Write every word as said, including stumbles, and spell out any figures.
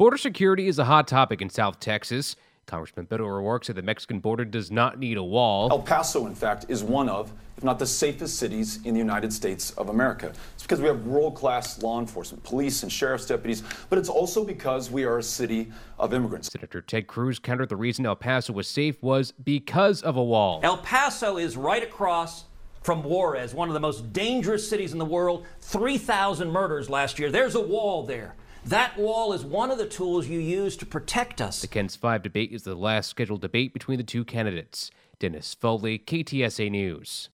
Border security is a hot topic in South Texas. Congressman Beto O'Rourke said the Mexican border does not need a wall. El Paso, in fact, is one of, if not the safest cities in the United States of America. It's because we have world-class law enforcement, police and sheriff's deputies, but it's also because we are a city of immigrants. Senator Ted Cruz countered the reason El Paso was safe was because of a wall. El Paso is right across from Juarez, one of the most dangerous cities in the world. three thousand murders last year. There's a wall there. That wall is one of the tools you use to protect us. The Ken's five debate is the last scheduled debate between the two candidates. Dennis Foley, K T S A News.